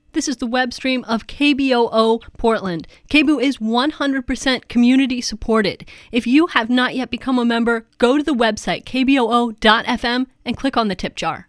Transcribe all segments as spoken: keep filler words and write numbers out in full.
This is the web stream of K B O O Portland. K B O O is one hundred percent community supported. If you have not yet become a member, go to the website k b o o dot f m and click on the tip jar.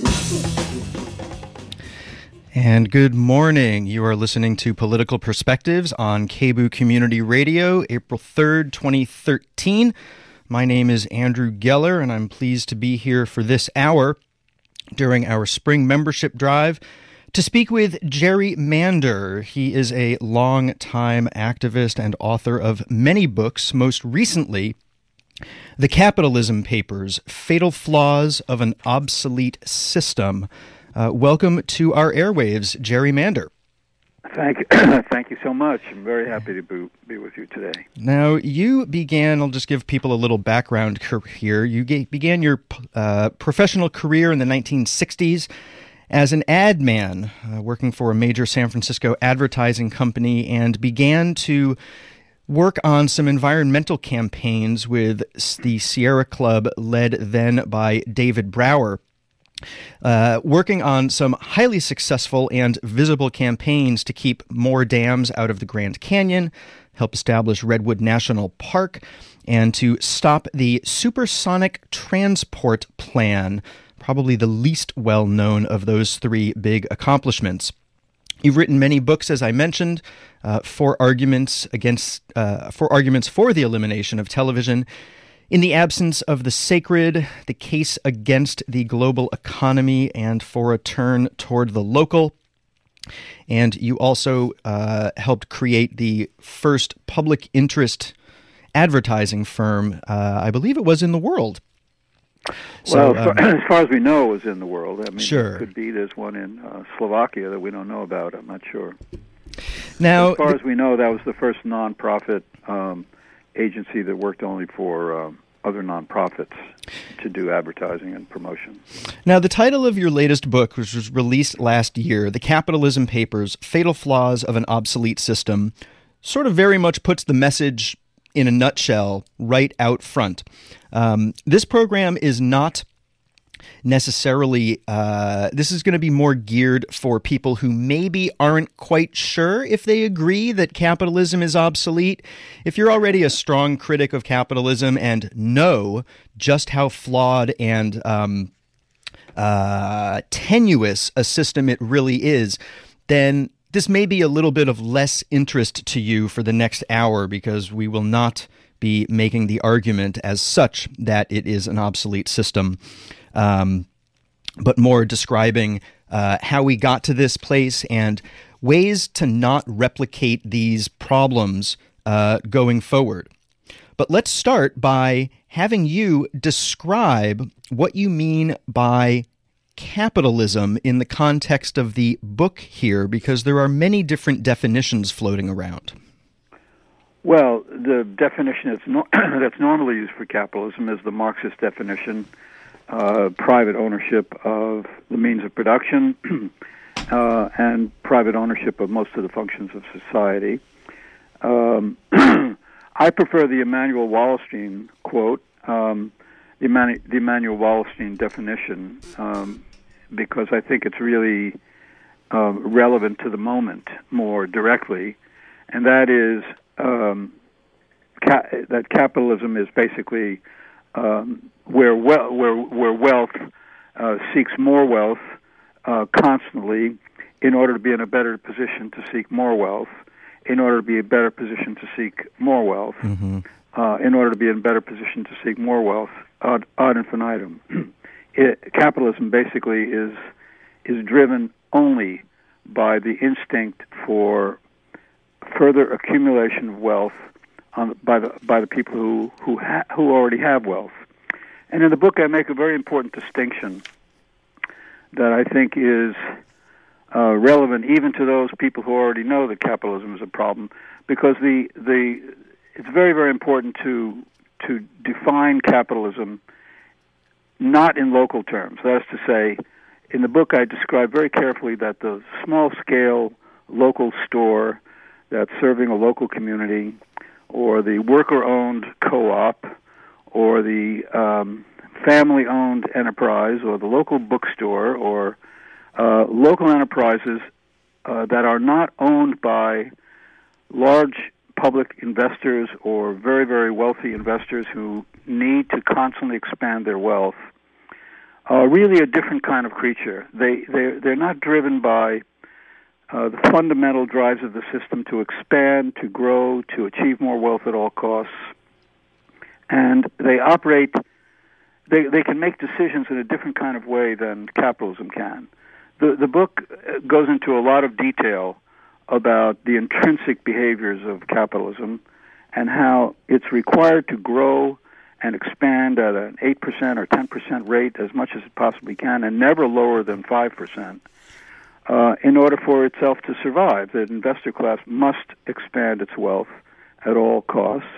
And good morning. You are listening to Political Perspectives on K B O O Community Radio, April third, twenty thirteen. My name is Andrew Geller, and I'm pleased to be here for this hour during our spring membership drive to speak with Jerry Mander. He is a long-time activist and author of many books, most recently The Capitalism Papers, Fatal Flaws of an Obsolete System. Uh, welcome to our airwaves, Jerry Mander. Thank you. Thank you so much. I'm very happy to be, be with you today. Now, you began, I'll just give people a little background here. You ga- began your uh, professional career in the nineteen sixties as an ad man, uh, working for a major San Francisco advertising company, and began to work on some environmental campaigns with the Sierra Club, led then by David Brower. Uh, working on some highly successful and visible campaigns to keep more dams out of the Grand Canyon, help establish Redwood National Park, and to stop the Supersonic Transport Plan, probably the least well-known of those three big accomplishments. You've written many books, as I mentioned, uh, for arguments against, uh, for arguments for the elimination of television in the absence of the sacred, the case against the global economy, and for a turn toward the local. And you also uh, helped create the first public interest advertising firm, uh, I believe it was in the world. So, well, um, as far as we know, it was in the world. I mean, sure. It could be there's one in uh, Slovakia that we don't know about. I'm not sure. Now, as far the, as we know, that was the first nonprofit um, agency that worked only for um, other nonprofits to do advertising and promotion. Now, the title of your latest book, which was released last year, The Capitalism Papers, Fatal Flaws of an Obsolete System, sort of very much puts the message in a nutshell right out front. Um, this program is not necessarily, uh, this is going to be more geared for people who maybe aren't quite sure if they agree that capitalism is obsolete. If you're already a strong critic of capitalism and know just how flawed and um, uh, tenuous a system it really is, then this may be a little bit of less interest to you for the next hour, because we will not be making the argument as such that it is an obsolete system, um, but more describing uh, how we got to this place and ways to not replicate these problems uh, going forward. But let's start by having you describe what you mean by capitalism in the context of the book here, because there are many different definitions floating around. Well, the definition that's, no- that's normally used for capitalism is the Marxist definition, uh, private ownership of the means of production uh, and private ownership of most of the functions of society. Um, I prefer the Immanuel Wallerstein quote, um, the, Emman- the Immanuel Wallerstein definition, um, because I think it's really uh, relevant to the moment more directly, and that is um, ca- that capitalism is basically um, where, we- where, where wealth uh, seeks more wealth uh, constantly in order to be in a better position to seek more wealth, in order to be in a better position to seek more wealth, mm-hmm. uh, in order to be in a better position to seek more wealth, ad, ad infinitum. It, capitalism basically is is driven only by the instinct for further accumulation of wealth on, by the by the people who who ha, who already have wealth. And in the book, I make a very important distinction that I think is uh, relevant even to those people who already know that capitalism is a problem, because the the it's very very important to to define capitalism not in local terms. That is to say, in the book I describe very carefully that the small-scale local store that's serving a local community, or the worker-owned co-op, or the um, family-owned enterprise, or the local bookstore, or uh, local enterprises uh, that are not owned by large public investors or very, very wealthy investors who need to constantly expand their wealth are really a different kind of creature. They, they're, they're not driven by uh, the fundamental drives of the system to expand, to grow, to achieve more wealth at all costs. And they operate, they, they can make decisions in a different kind of way than capitalism can. The, the book goes into a lot of detail about the intrinsic behaviors of capitalism and how it's required to grow and expand at an eight percent or ten percent rate as much as it possibly can, and never lower than five percent, uh, in order for itself to survive. The investor class must expand its wealth at all costs,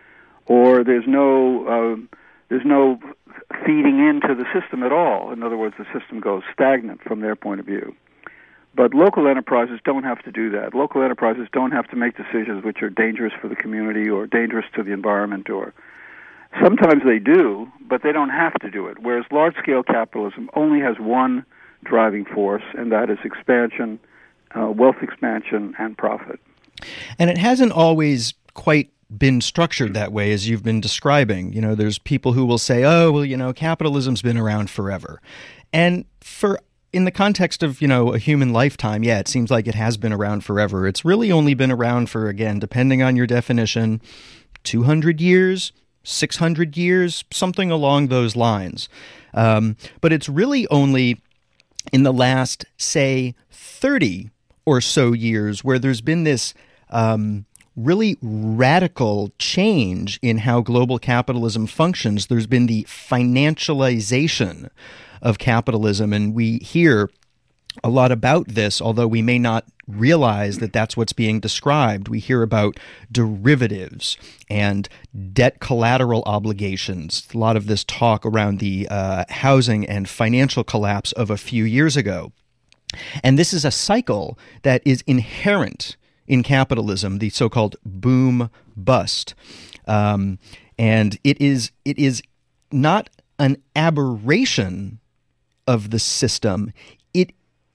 or there's no uh, there's no feeding into the system at all. In other words, the system goes stagnant from their point of view. But local enterprises don't have to do that. Local enterprises don't have to make decisions which are dangerous for the community or dangerous to the environment, or sometimes they do, but they don't have to do it. Whereas large-scale capitalism only has one driving force, and that is expansion, uh, wealth expansion, and profit. And it hasn't always quite been structured that way, as you've been describing. You know, there's people who will say, oh, well, you know, capitalism's been around forever. And for in the context of, you know, a human lifetime, yeah, it seems like it has been around forever. It's really only been around for, again, depending on your definition, two hundred years, six hundred years, something along those lines. Um, but it's really only in the last, say, thirty or so years where there's been this um, really radical change in how global capitalism functions. There's been the financialization of capitalism, and we hear a lot about this, although we may not realize that that's what's being described. We hear about derivatives and debt collateral obligations, a lot of this talk around the uh, housing and financial collapse of a few years ago. And this is a cycle that is inherent in capitalism, the so-called boom-bust. Um, and it is it is not an aberration of the system. It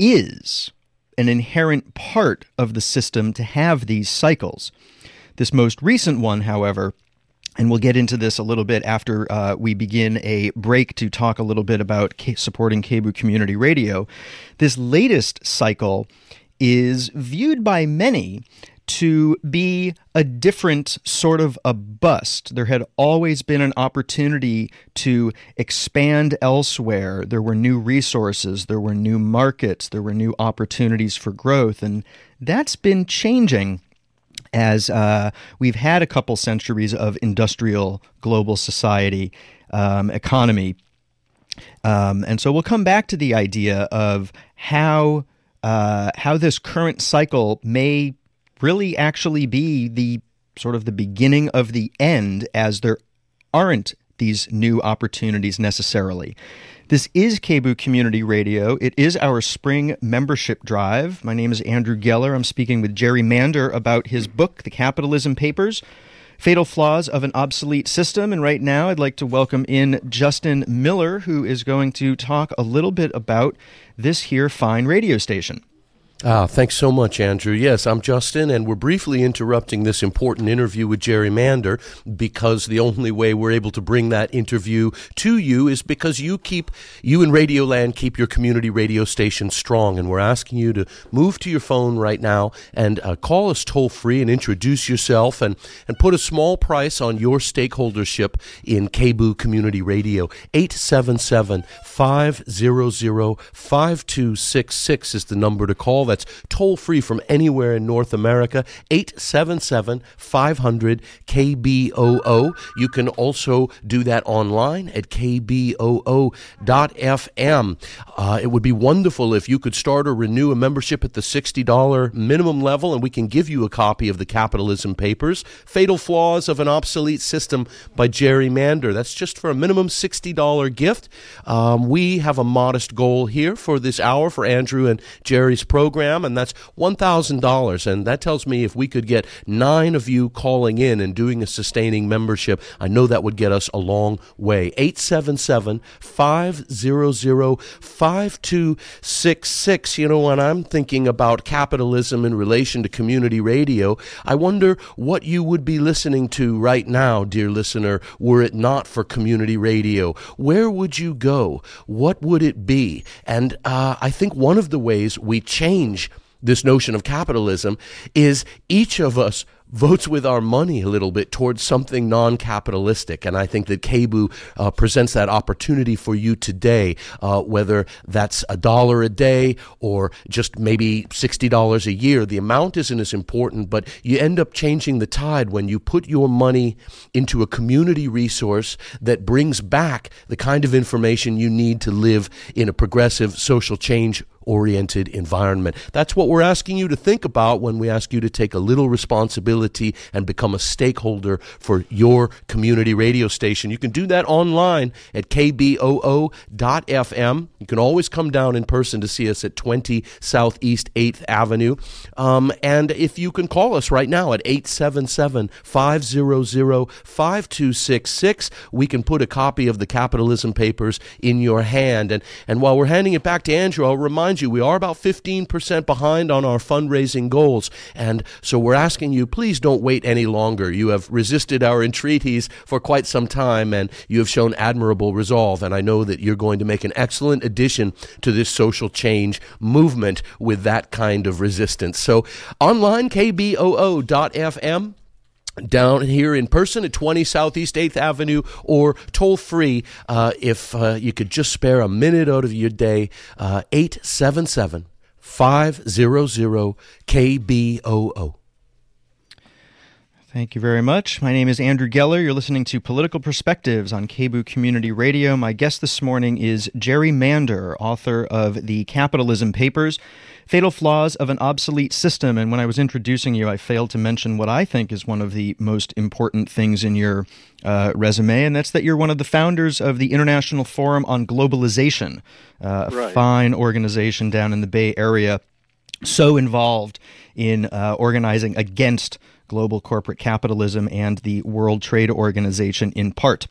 is an inherent part of the system to have these cycles. This most recent one, however, and we'll get into this a little bit after uh, we begin a break to talk a little bit about K- supporting K B O O Community Radio, this latest cycle is viewed by many to be a different sort of a bust. There had always been an opportunity to expand elsewhere. There were new resources, there were new markets, there were new opportunities for growth, and that's been changing as uh, we've had a couple centuries of industrial global society um, economy. Um, and so we'll come back to the idea of how uh, how this current cycle may really actually be the sort of the beginning of the end, as there aren't these new opportunities necessarily. This is K B O O Community Radio. It is our spring membership drive. My name is Andrew Geller. I'm speaking with Jerry Mander about his book, The Capitalism Papers, Fatal Flaws of an Obsolete System. And right now I'd like to welcome in Justin Miller, who is going to talk a little bit about this here fine radio station. Ah, thanks so much, Andrew. Yes, I'm Justin, and we're briefly interrupting this important interview with Jerry Mander because the only way we're able to bring that interview to you is because you keep, you in Radioland keep your community radio station strong, and we're asking you to move to your phone right now and uh, call us toll-free and introduce yourself and, and put a small price on your stakeholdership in K B O O Community Radio. eight seven seven, five hundred, five two six six is the number to call. That's toll-free from anywhere in North America, eight seven seven, five hundred, K B O O. You can also do that online at k b o o dot f m. Uh, it would be wonderful if you could start or renew a membership at the sixty dollars minimum level, and we can give you a copy of The Capitalism Papers, Fatal Flaws of an Obsolete System by Jerry Mander. That's just for a minimum sixty dollars gift. Um, we have a modest goal here for this hour for Andrew and Jerry's program. program, and that's one thousand dollars. And that tells me if we could get nine of you calling in and doing a sustaining membership, I know that would get us a long way. eight seven seven, five hundred, five two six six. You know, when I'm thinking about capitalism in relation to community radio, I wonder what you would be listening to right now, dear listener, were it not for community radio. Where would you go? What would it be? And uh, I think one of the ways we change this notion of capitalism is each of us votes with our money a little bit towards something non-capitalistic. And I think that K B U uh, presents that opportunity for you today, uh, whether that's a dollar a day or just maybe sixty dollars a year. The amount isn't as important, but you end up changing the tide when you put your money into a community resource that brings back the kind of information you need to live in a progressive social change oriented environment. That's what we're asking you to think about when we ask you to take a little responsibility and become a stakeholder for your community radio station. You can do that online at K B O O dot F M. You can always come down in person to see us at twenty Southeast eighth Avenue. Um, and if you can call us right now at eight seven seven, five hundred, five two six six, we can put a copy of the Capitalism Papers in your hand. And, and while we're handing it back to Andrew, I'll remind you, we are about fifteen percent behind on our fundraising goals. And so we're asking you, please don't wait any longer. You have resisted our entreaties for quite some time, and you have shown admirable resolve. And I know that you're going to make an excellent addition to this social change movement with that kind of resistance. So online, K B O O dot F M. Down here in person at twenty Southeast eighth Avenue, or toll free uh, if uh, you could just spare a minute out of your day, uh, eight seven seven, five hundred, K B O O. Thank you very much. My name is Andrew Geller. You're listening to Political Perspectives on K B U Community Radio. My guest this morning is Jerry Mander, author of The Capitalism Papers, Fatal Flaws of an Obsolete System. And when I was introducing you, I failed to mention what I think is one of the most important things in your uh, resume, and that's that you're one of the founders of the International Forum on Globalization, uh, a right. fine organization down in the Bay Area, so involved in uh, organizing against global corporate capitalism and the World Trade Organization in part.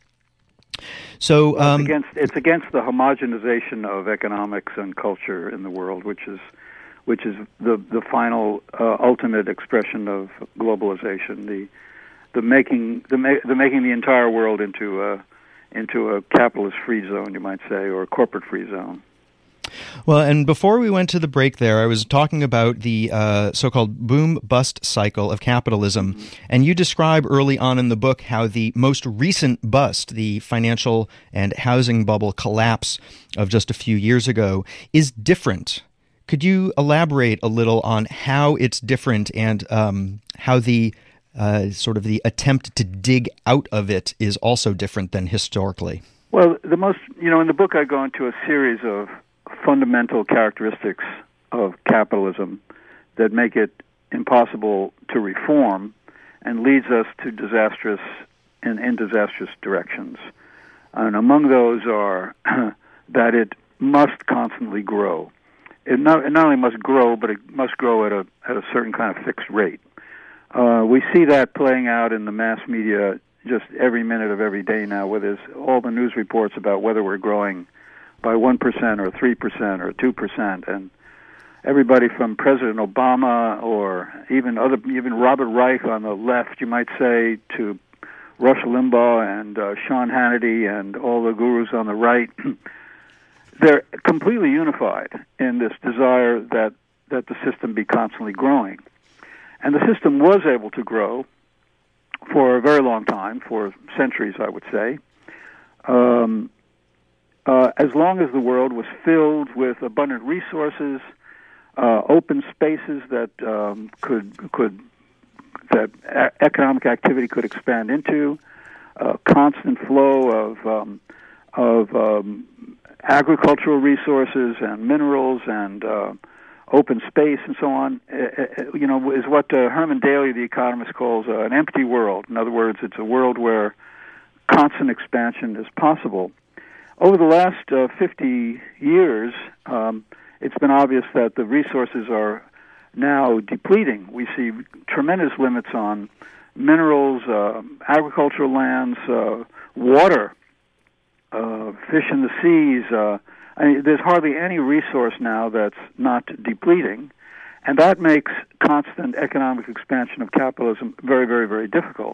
So um, it's against it's against the homogenization of economics and culture in the world, which is which is the the final uh, ultimate expression of globalization, the the making the ma- the making the entire world into a into a capitalist free zone, you might say, or a corporate free zone. Well, and before we went to the break there, I was talking about the uh, so-called boom-bust cycle of capitalism, mm-hmm. and you describe early on in the book how the most recent bust, the financial and housing bubble collapse of just a few years ago, is different. Could you elaborate a little on how it's different and um, how the uh, sort of the attempt to dig out of it is also different than historically? Well, the most, you know, in the book I go into a series of fundamental characteristics of capitalism that make it impossible to reform and leads us to disastrous and in disastrous directions. And among those are that it must constantly grow. It not, it not only must grow, but it must grow at a at a certain kind of fixed rate. Uh, we see that playing out in the mass media just every minute of every day now, where there's all the news reports about whether we're growing by one percent or three percent or two percent. And everybody from President Obama or even other, even Robert Reich on the left, you might say, to Rush Limbaugh and uh, Sean Hannity and all the gurus on the right, they're completely unified in this desire that, that the system be constantly growing. And the system was able to grow for a very long time, for centuries, I would say, um, uh, as long as the world was filled with abundant resources, uh, open spaces that um, could could that a- economic activity could expand into, a constant flow of um, of um, agricultural resources and minerals and uh, open space and so on, uh, you know, is what uh, Herman Daly, the economist, calls uh, an empty world. In other words, it's a world where constant expansion is possible. Over the last uh, fifty years, um, it's been obvious that the resources are now depleting. We see tremendous limits on minerals, uh, agricultural lands, uh, water, uh, fish in the seas. Uh, I mean, there's hardly any resource now that's not depleting, and that makes constant economic expansion of capitalism very, very, very difficult.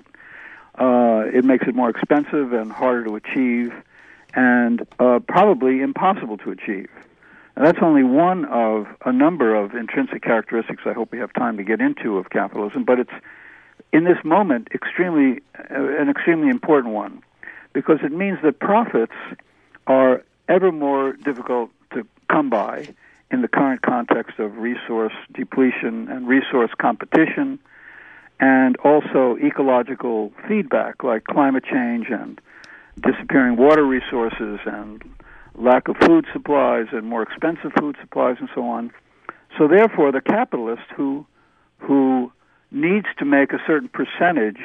Uh, it makes it more expensive and harder to achieve, and uh, probably impossible to achieve. And that's only one of a number of intrinsic characteristics I hope we have time to get into of capitalism, but it's, in this moment, extremely uh, an extremely important one, because it means that profits are ever more difficult to come by in the current context of resource depletion and resource competition, and also ecological feedback like climate change and disappearing water resources and lack of food supplies and more expensive food supplies and so on. So therefore, the capitalist who who needs to make a certain percentage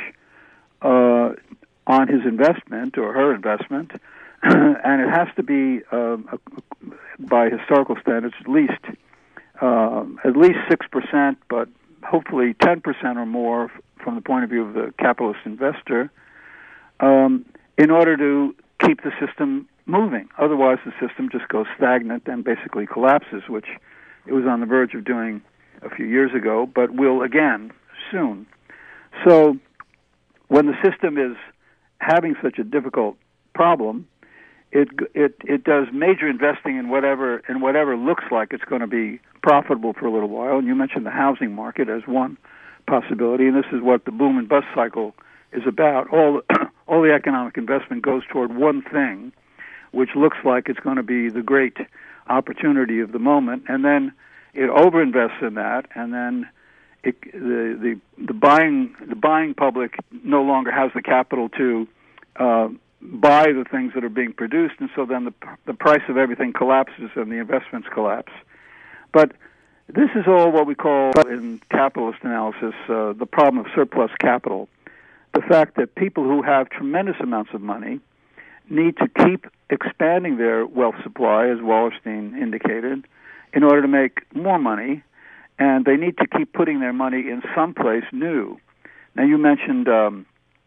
uh, on his investment or her investment, and it has to be, um, by historical standards, at least uh, at least six percent, but hopefully ten percent or more from the point of view of the capitalist investor, um, in order to keep the system moving. Otherwise, the system just goes stagnant and basically collapses, which it was on the verge of doing a few years ago, but will again soon. So when the system is having such a difficult problem, it it it does major investing in whatever in whatever looks like it's going to be profitable for a little while. And you mentioned the housing market as one possibility, and this is what the boom and bust cycle is about. All all the economic investment goes toward one thing, which looks like it's going to be the great opportunity of the moment, and then it overinvests in that, and then it, the the the buying the buying public no longer has the capital to uh, buy the things that are being produced, and so then the the price of everything collapses and the investments collapse. But this is all what we call in capitalist analysis uh, the problem of surplus capital. The fact that people who have tremendous amounts of money need to keep expanding their wealth supply, as Wallerstein indicated, in order to make more money, and they need to keep putting their money in someplace new. Now, you mentioned um,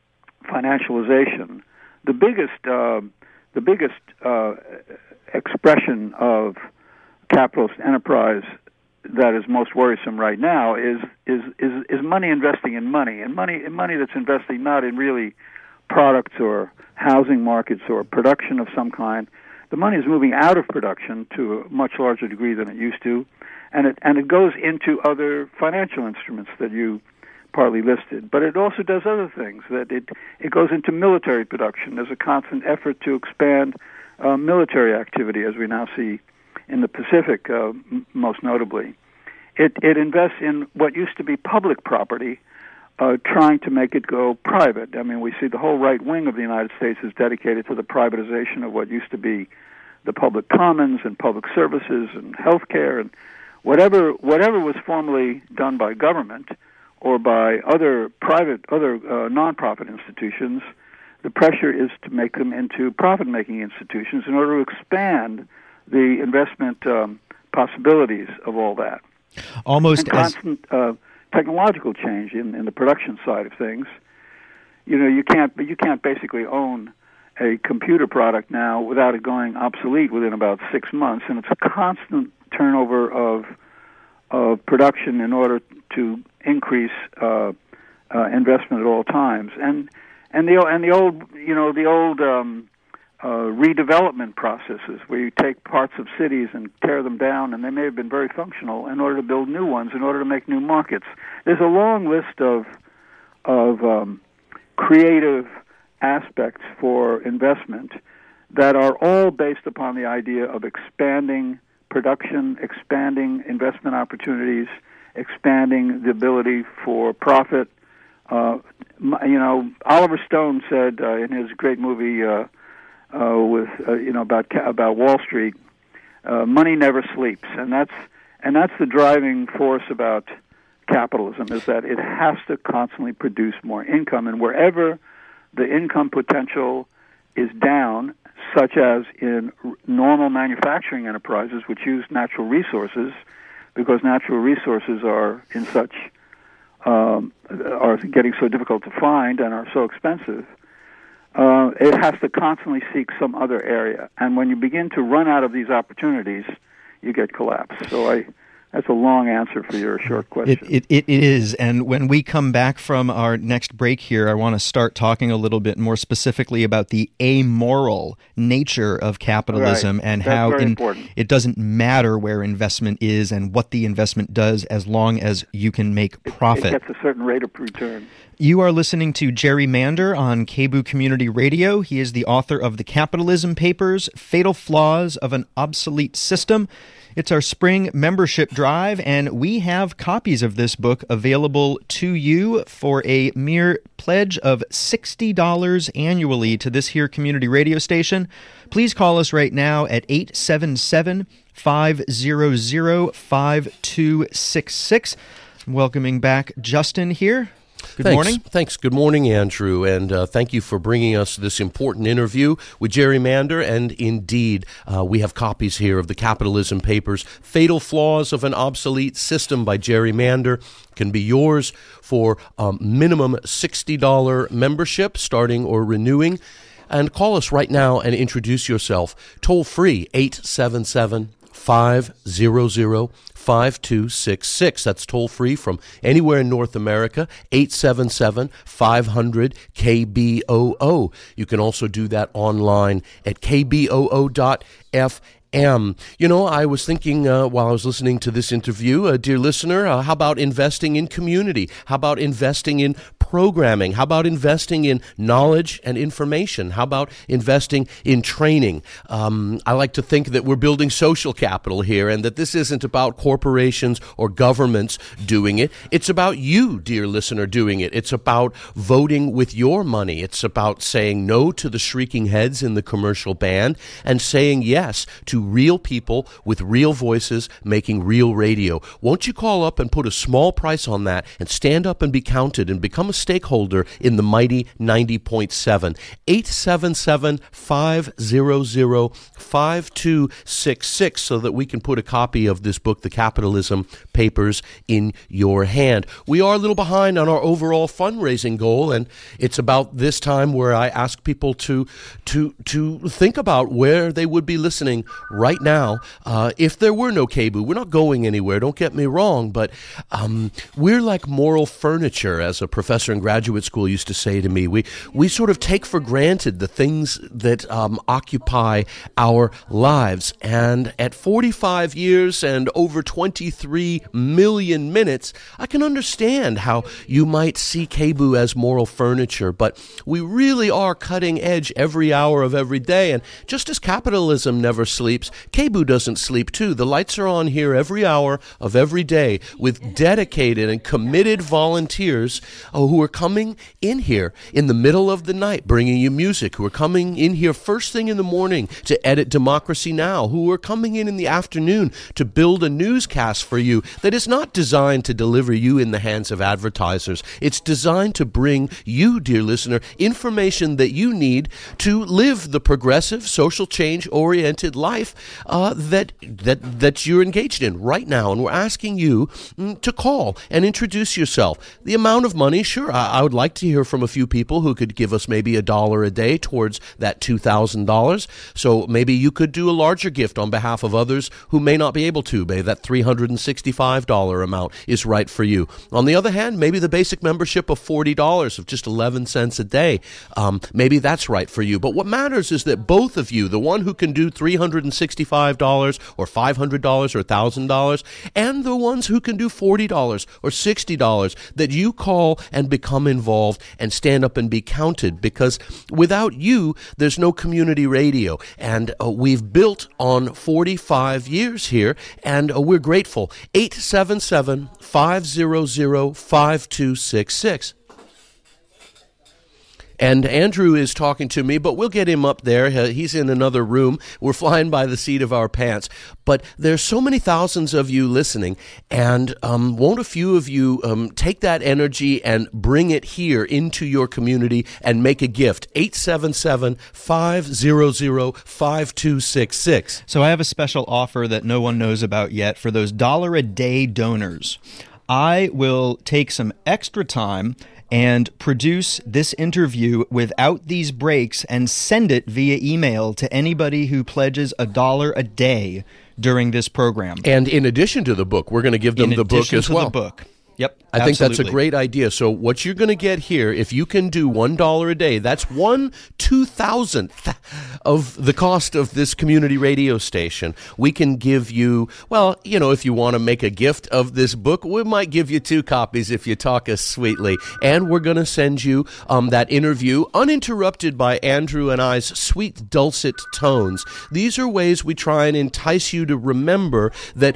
financialization. The biggest, uh, the biggest uh, expression of capitalist enterprise that is most worrisome right now is is is, is money investing in money, and money money that's investing not in really products or housing markets or production of some kind. The money is moving out of production to a much larger degree than it used to, and it and it goes into other financial instruments that you partly listed. But it also does other things. That it it goes into military production. There's a constant effort to expand uh, military activity, as we now see in the Pacific, uh, m- most notably. It it invests in what used to be public property, Uh, trying to make it go private. I mean, we see the whole right wing of the United States is dedicated to the privatization of what used to be the public commons and public services and health care and whatever whatever was formerly done by government or by other private, other uh, non-profit institutions. The pressure is to make them into profit-making institutions in order to expand the investment um, possibilities of all that. Almost and constant, as... Uh, technological change in, in the production side of things. You know, you can't you can't basically own a computer product now without it going obsolete within about six months, and it's a constant turnover of of production in order to increase uh, uh, investment at all times. And and the and the old you know the old um, uh, redevelopment processes where you take parts of cities and tear them down, and they may have been very functional, in order to build new ones, in order to make new markets. There's a long list of of um, creative aspects for investment that are all based upon the idea of expanding production, expanding investment opportunities, expanding the ability for profit. Uh, you know, Oliver Stone said uh, in his great movie uh, uh, with uh, you know about about Wall Street, uh, money never sleeps, and that's and that's the driving force about capitalism, is that it has to constantly produce more income, and wherever the income potential is down, such as in r- normal manufacturing enterprises which use natural resources, because natural resources are in such um, are getting so difficult to find and are so expensive. Uh, it has to constantly seek some other area, and when you begin to run out of these opportunities, you get collapse. So I. That's a long answer for your short question. It, it, it is, and when we come back from our next break here, I want to start talking a little bit more specifically about the amoral nature of capitalism right. and That's how very in, important. It doesn't matter where investment is and what the investment does as long as you can make profit. It, it gets a certain rate of return. You are listening to Jerry Mander on K B O O Community Radio. He is the author of The Capitalism Papers, Fatal Flaws of an Obsolete System. It's our spring membership drive, and we have copies of this book available to you for a mere pledge of sixty dollars annually to this here community radio station. Please call us right now at eight seven seven, five hundred, five two six six. Welcoming back Justin here. Good Thanks. morning. Thanks. Good morning, Andrew, and uh, thank you for bringing us this important interview with Jerry Mander. And indeed, uh, we have copies here of The Capitalism Papers, Fatal Flaws of an Obsolete System by Jerry Mander. Can be yours for um, minimum sixty dollars membership, starting or renewing. And call us right now and introduce yourself. Toll free, eight seven seven, five hundred, five two six six. That's toll free from anywhere in North America, eight seven seven, five hundred, K B O O. You can also do that online at k b o o dot f m. You know, I was thinking uh, while I was listening to this interview, uh, dear listener, uh, how about investing in community? How about investing in programming? How about investing in knowledge and information? How about investing in training? Um, I like to think that we're building social capital here, and that this isn't about corporations or governments doing it. It's about you, dear listener, doing it. It's about voting with your money. It's about saying no to the shrieking heads in the commercial band and saying yes to real people with real voices making real radio. Won't you call up and put a small price on that and stand up and be counted and become a stakeholder in the mighty ninety point seven. eight seven seven, five hundred, five two six six so that we can put a copy of this book, The Capitalism Papers, in your hand. We are a little behind on our overall fundraising goal, and it's about this time where I ask people to to to think about where they would be listening right now uh, if there were no K B O O. We're not going anywhere, don't get me wrong, but um, we're like moral furniture, as a professor in graduate school used to say to me. We we sort of take for granted the things that um, occupy our lives, and at forty-five years and over twenty-three million minutes, I can understand how you might see K B O O as moral furniture, but we really are cutting edge every hour of every day, and just as capitalism never sleeps, K B O O doesn't sleep too. The lights are on here every hour of every day with dedicated and committed volunteers uh, who are coming in here in the middle of the night bringing you music, who are coming in here first thing in the morning to edit Democracy Now!, who are coming in in the afternoon to build a newscast for you that is not designed to deliver you in the hands of advertisers. It's designed to bring you, dear listener, information that you need to live the progressive, social change-oriented life uh, that that that you're engaged in right now. And we're asking you mm, to call and introduce yourself. The amount of money, sure, I, I would like to hear from a few people who could give us maybe a dollar a day towards that two thousand dollars. So maybe you could do a larger gift on behalf of others who may not be able to. Maybe that three hundred sixty-five dollars amount is right for you. On the other hand, maybe the basic membership of forty dollars, of just eleven cents a day, um, maybe that's right for you. But what matters is that both of you, the one who can do three hundred sixty-five dollars or five hundred dollars or one thousand dollars, and the ones who can do forty dollars or sixty dollars, that you call and become involved and stand up and be counted, because without you, there's no community radio. And uh, we've built on forty-five years here, and uh, we're grateful. eight seven seven, five hundred, five two six six. And Andrew is talking to me, but we'll get him up there. He's in another room. We're flying by the seat of our pants. But there's so many thousands of you listening, and um, won't a few of you um, take that energy and bring it here into your community and make a gift? eight seven seven, five hundred, five two six six. So I have a special offer that no one knows about yet for those dollar a day donors. I will take some extra time and produce this interview without these breaks and send it via email to anybody who pledges a dollar a day during this program. And in addition to the book, we're going to give them in the book as to well. The book. Yep, I think absolutely. that's a great idea. So what you're going to get here, if you can do one dollar a day, that's one two thousandth of the cost of this community radio station. We can give you, well, you know, if you want to make a gift of this book, we might give you two copies if you talk us sweetly. And we're going to send you um, that interview uninterrupted by Andrew and I's sweet, dulcet tones. These are ways we try and entice you to remember that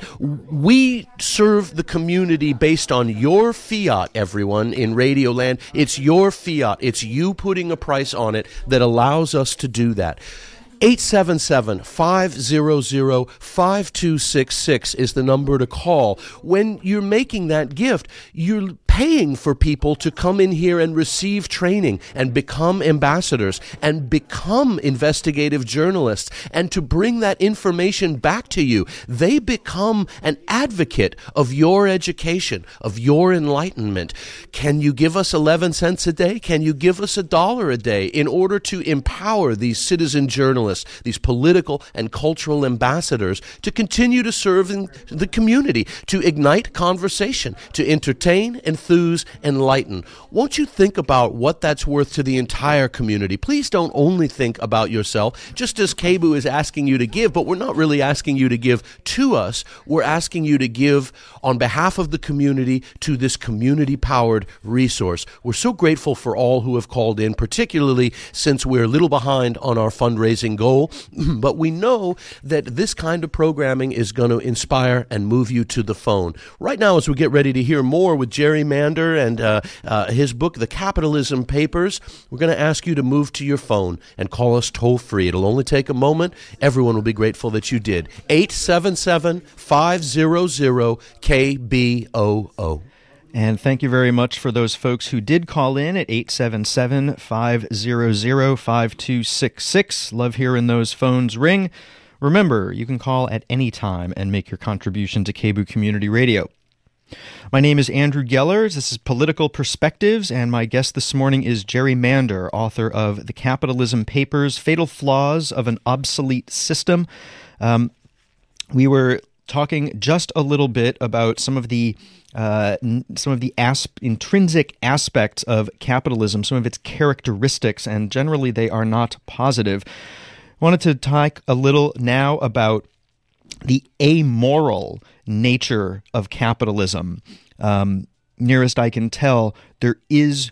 we serve the community based on your fiat, everyone, in Radio Land. It's your fiat. It's you putting a price on it that allows us to do that. eight seven seven, five hundred, five two six six is the number to call. When you're making that gift, you're paying for people to come in here and receive training and become ambassadors and become investigative journalists and to bring that information back to you. They become an advocate of your education, of your enlightenment. Can you give us eleven cents a day? Can you give us a dollar a day in order to empower these citizen journalists, these political and cultural ambassadors, to continue to serve in the community, to ignite conversation, to entertain, enthuse, enlighten? Won't you think about what that's worth to the entire community? Please don't only think about yourself, just as K B O O is asking you to give, but we're not really asking you to give to us. We're asking you to give on behalf of the community to this community-powered resource. We're so grateful for all who have called in, particularly since we're a little behind on our fundraising goal. But we know that this kind of programming is going to inspire and move you to the phone. Right now, as we get ready to hear more with Jerry Mander and uh, uh, his book, The Capitalism Papers, we're going to ask you to move to your phone and call us toll-free. It'll only take a moment. Everyone will be grateful that you did. eight seven seven, five hundred, K B O O. And thank you very much for those folks who did call in at eight seven seven, five hundred, five two six six. Love hearing those phones ring. Remember, you can call at any time and make your contribution to K B O O Community Radio. My name is Andrew Gellers. This is Political Perspectives, and my guest this morning is Jerry Mander, author of The Capitalism Papers, Fatal Flaws of an Obsolete System. Um, we were talking just a little bit about some of the uh, some of the asp- intrinsic aspects of capitalism, some of its characteristics, and generally they are not positive. I wanted to talk a little now about the amoral nature of capitalism. Um, nearest I can tell, there is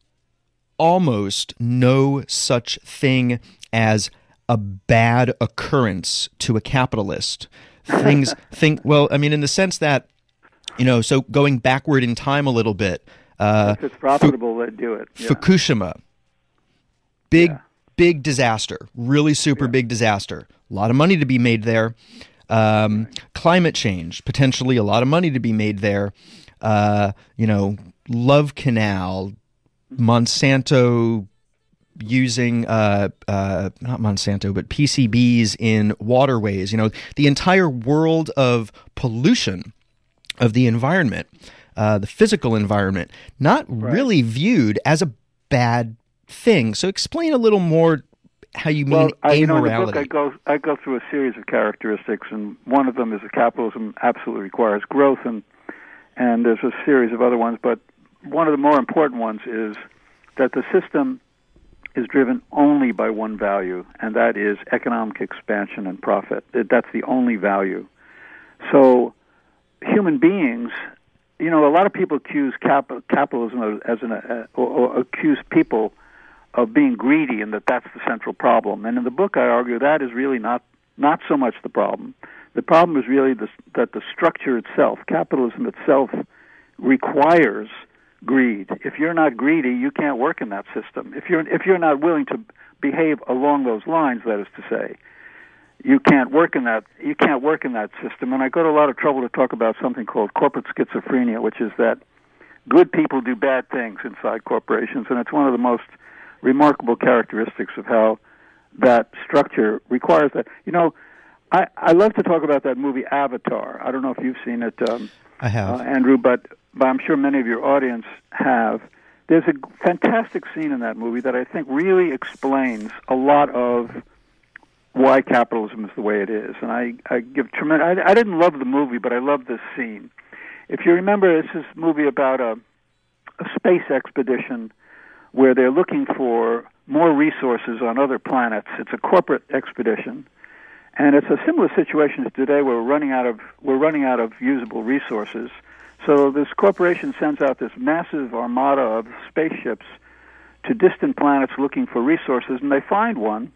almost no such thing as a bad occurrence to a capitalist. Things think well, I mean, in the sense that, you know, so going backward in time a little bit. Uh, if it's profitable, Fu- they do it. Yeah. Fukushima, big, yeah. big disaster, really super yeah. big disaster. A lot of money to be made there. Um, climate change, potentially a lot of money to be made there. Uh, you know, Love Canal, Monsanto using, uh, uh, not Monsanto, but P C Bs in waterways. You know, the entire world of pollution of the environment, uh, the physical environment, not right. really viewed as a bad thing. So explain a little more how you mean well, I, you know, in the amorality. book I go, I go through a series of characteristics, and one of them is that capitalism absolutely requires growth, and and there's a series of other ones, but one of the more important ones is that the system is driven only by one value, and that is economic expansion and profit. That's the only value. So human beings, you know, a lot of people accuse cap- capitalism as an, uh, or, or accuse people of being greedy, and that that's the central problem. And in the book, I argue that is really not not so much the problem. The problem is really the, that the structure itself, capitalism itself, requires greed. If you're not greedy, you can't work in that system. If you're if you're not willing to behave along those lines, that is to say, you can't work in that you can't work in that system. And I go to a lot of trouble to talk about something called corporate schizophrenia, which is that good people do bad things inside corporations, and it's one of the most remarkable characteristics of how that structure requires that. You know, I, I love to talk about that movie Avatar. I don't know if you've seen it, um, I have, uh, Andrew, but, but I'm sure many of your audience have. There's a fantastic scene in that movie that I think really explains a lot of why capitalism is the way it is. And I, I give tremendous. I, I didn't love the movie, but I love this scene. If you remember, this is a movie about a, a space expedition where they're looking for more resources on other planets. It's a corporate expedition, and it's a similar situation to today where we're running out of we're running out of usable resources. So this corporation sends out this massive armada of spaceships to distant planets looking for resources, and they find one,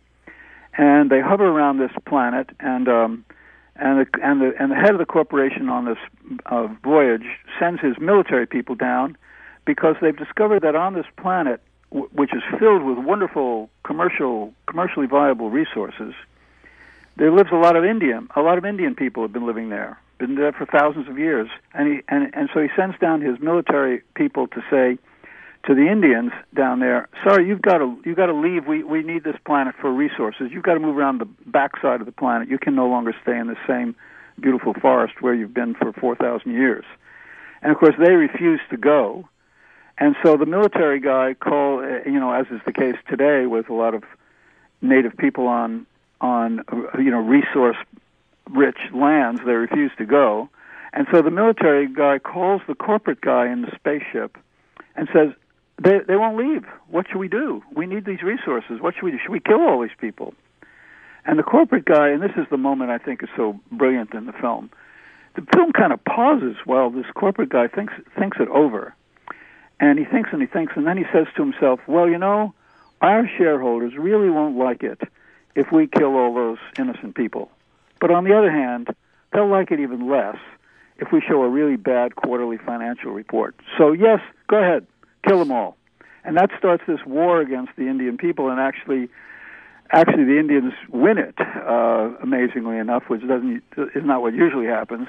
and they hover around this planet, and um, and the and the and the head of the corporation on this uh, voyage sends his military people down because they've discovered that on this planet, w- which is filled with wonderful commercial commercially viable resources, there lives a lot of Indian a lot of Indian people have been living there, been there for thousands of years, and he and and so he sends down his military people to say to the Indians down there, sorry, you've got to you've got to leave. We we need this planet for resources. You've got to move around the backside of the planet. You can no longer stay in the same beautiful forest where you've been for four thousand years. And of course, they refuse to go. And so the military guy call, you know, as is the case today with a lot of native people on on you know resource-rich lands, they refuse to go. And so the military guy calls the corporate guy in the spaceship and says, They they won't leave. What should we do? We need these resources. What should we do? Should we kill all these people? And the corporate guy, and this is the moment I think is so brilliant in the film, the film kind of pauses while this corporate guy thinks thinks it over. And he thinks and he thinks, and then he says to himself, well, you know, our shareholders really won't like it if we kill all those innocent people. But on the other hand, they'll like it even less if we show a really bad quarterly financial report. So yes, go ahead. Kill them all. And that starts this war against the Indian people, and actually actually the Indians win it, uh, amazingly enough, which doesn't is not what usually happens.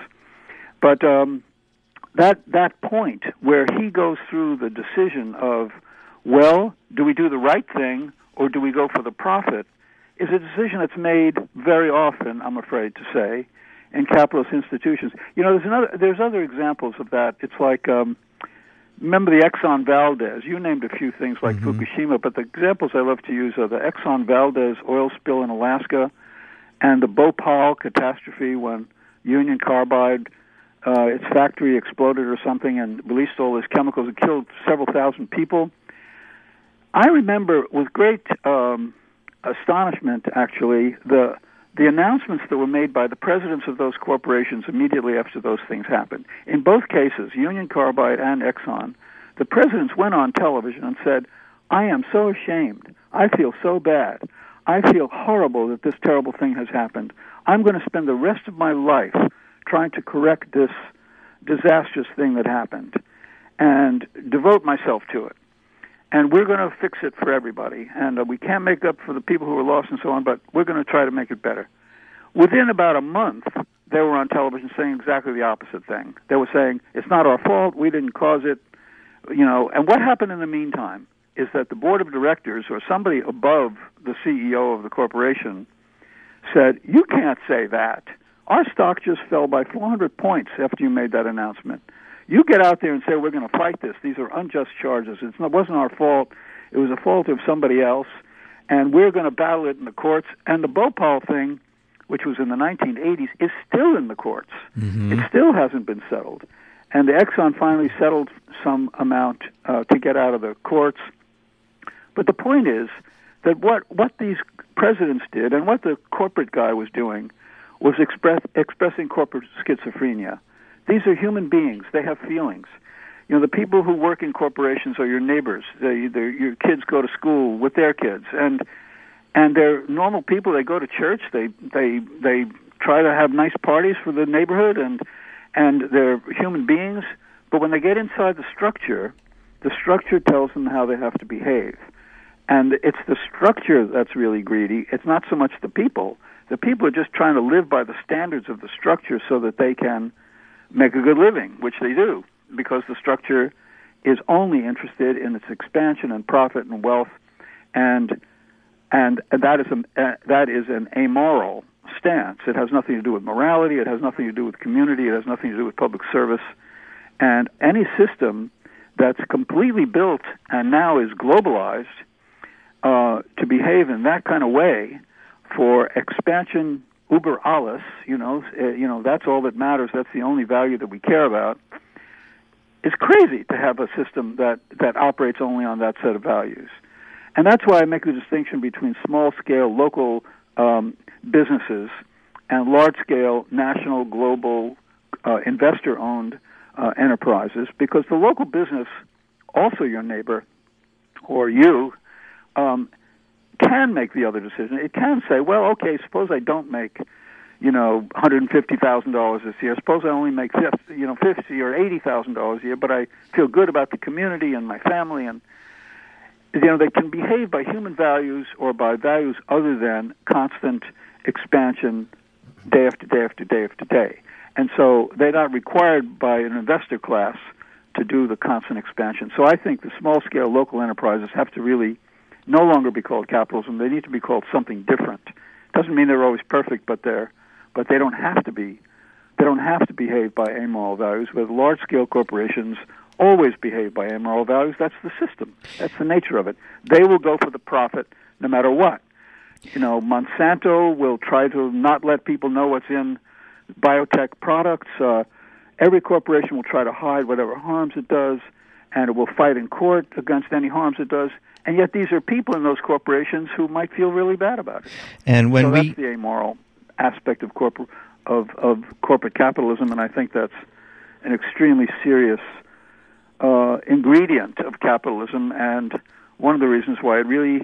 But um, that that point where he goes through the decision of, well, do we do the right thing or do we go for the profit, is a decision that's made very often, I'm afraid to say, in capitalist institutions. You know, there's another there's other examples of that. It's like um, remember the Exxon Valdez? You named a few things like mm-hmm. Fukushima, but the examples I love to use are the Exxon Valdez oil spill in Alaska and the Bhopal catastrophe when Union Carbide, uh, its factory exploded or something and released all these chemicals and killed several thousand people. I remember with great um, astonishment, actually, the the announcements that were made by the presidents of those corporations immediately after those things happened. In both cases, Union Carbide and Exxon, the presidents went on television and said, I am so ashamed. I feel so bad. I feel horrible that this terrible thing has happened. I'm going to spend the rest of my life trying to correct this disastrous thing that happened and devote myself to it. And we're going to fix it for everybody. And uh, we can't make up for the people who were lost and so on, but we're going to try to make it better. Within about a month, they were on television saying exactly the opposite thing. They were saying, it's not our fault, we didn't cause it, you know. And what happened in the meantime is that the board of directors or somebody above the C E O of the corporation said, you can't say that. Our stock just fell by four hundred points after you made that announcement. You get out there and say, we're going to fight this. These are unjust charges. It's not, it wasn't our fault. It was a fault of somebody else, and we're going to battle it in the courts. And the Bhopal thing, which was in the nineteen eighties, is still in the courts. Mm-hmm. It still hasn't been settled. And the Exxon finally settled some amount uh, to get out of the courts. But the point is that what, what these presidents did and what the corporate guy was doing was express, expressing corporate schizophrenia. These are human beings. They have feelings. You know, the people who work in corporations are your neighbors. They, your kids go to school with their kids, and and they're normal people. They go to church. They they they try to have nice parties for the neighborhood, and and they're human beings. But when they get inside the structure, The structure tells them how they have to behave. And it's the structure that's really greedy. It's not so much the people. The people are just trying to live by the standards of the structure so that they can make a good living, which they do, because the structure is only interested in its expansion and profit and wealth, and and that is a, uh, that is an amoral stance. It has nothing to do with morality. It has nothing to do with community. It has nothing to do with public service. And any system that's completely built and now is globalized uh, to behave in that kind of way for expansion uber alles, you know, uh, you know, that's all that matters. That's the only value that we care about. It's crazy to have a system that, that operates only on that set of values. And that's why I make the distinction between small-scale, local um, businesses and large-scale, national, global, uh, investor-owned uh, enterprises, because the local business, also your neighbor or you, um, can make the other decision. It can say, well, okay, suppose I don't make, you know, one hundred fifty thousand dollars this year. Suppose I only make, you know, fifty or eighty thousand dollars a year, but I feel good about the community and my family, and you know, they can behave by human values or by values other than constant expansion day after day after day after day. And so they're not required by an investor class to do the constant expansion. So I think the small-scale local enterprises have to really no longer be called capitalism. They need to be called something different. Doesn't mean they're always perfect, but they're but they don't have to be. They don't have to behave by amoral values. With large-scale corporations always behave by amoral values. That's the system. That's the nature of it. They will go for the profit no matter what. You know, Monsanto will try to not let people know what's in biotech products. Uh, every corporation will try to hide whatever harms it does, and it will fight in court against any harms it does. And yet these are people in those corporations who might feel really bad about it. And when so we... that's the amoral aspect of corporate of, of corporate capitalism, and I think that's an extremely serious Uh, ingredient of capitalism, and one of the reasons why it really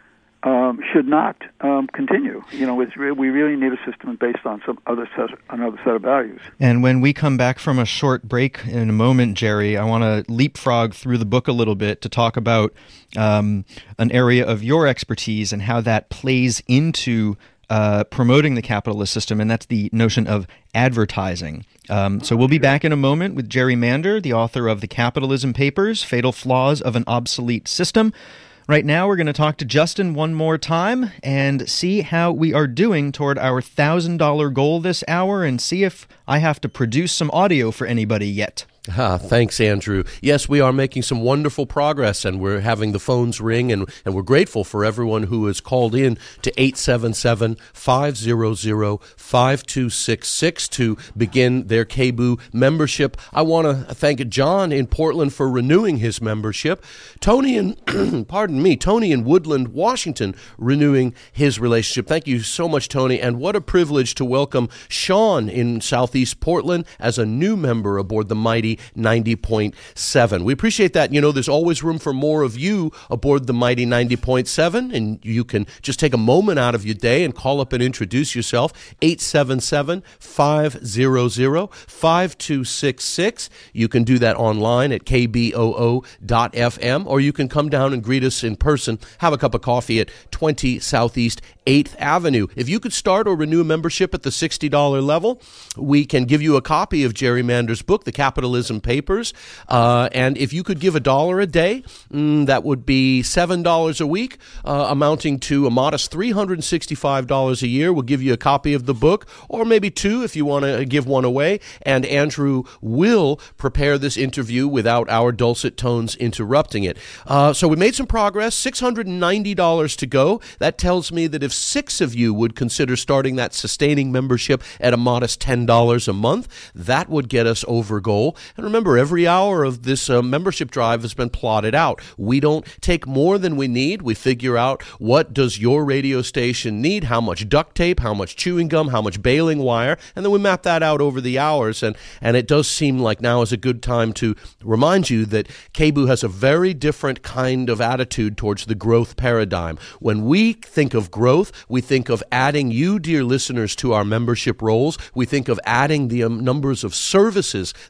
um, should not um, continue. You know, it's re- we really need a system based on some other set, another set of values. And when we come back from a short break in a moment, Jerry, I want to leapfrog through the book a little bit to talk about um, an area of your expertise and how that plays into Uh, promoting the capitalist system, and that's the notion of advertising. Um, so we'll be back in a moment with Jerry Mander, the author of The Capitalism Papers, Fatal Flaws of an Obsolete System. Right now we're going to talk to Justin one more time and see how we are doing toward our one thousand dollars goal this hour, and see if I have to produce some audio for anybody yet. Ah, thanks, Andrew. Yes, we are making some wonderful progress, and we're having the phones ring, and, and we're grateful for everyone who has called in to eight seven seven, five hundred, five two six six to begin their K B O O membership. I want to thank John in Portland for renewing his membership. Tony in, pardon me, Tony in Woodland, Washington, renewing his relationship. Thank you so much, Tony, and what a privilege to welcome Sean in Southeast Portland as a new member aboard the mighty ninety point seven. We appreciate that. You know, there's always room for more of you aboard the mighty ninety point seven, and you can just take a moment out of your day and call up and introduce yourself. eight seven seven, five hundred, five two six six. You can do that online at k b o o dot f m, or you can come down and greet us in person, have a cup of coffee at twenty Southeast eighth Avenue. If you could start or renew a membership at the sixty dollars level, we can give you a copy of Jerry Mander's book, The Capitalism Papers. Uh, and if you could give a dollar a day, mm, that would be seven dollars a week, uh, amounting to a modest three hundred sixty-five dollars a year. We'll give you a copy of the book, or maybe two if you want to give one away. And Andrew will prepare this interview without our dulcet tones interrupting it. Uh, so we made some progress, six hundred ninety dollars to go. That tells me that if six of you would consider starting that sustaining membership at a modest ten dollars a month, that would get us over goal. And remember, every hour of this uh, membership drive has been plotted out. We don't take more than we need. We figure out what does your radio station need, how much duct tape, how much chewing gum, how much baling wire, and then we map that out over the hours. And, and it does seem like now is a good time to remind you that K B O O has a very different kind of attitude towards the growth paradigm. When we think of growth, we think of adding you, dear listeners, to our membership rolls. We think of adding the um, numbers of services that we can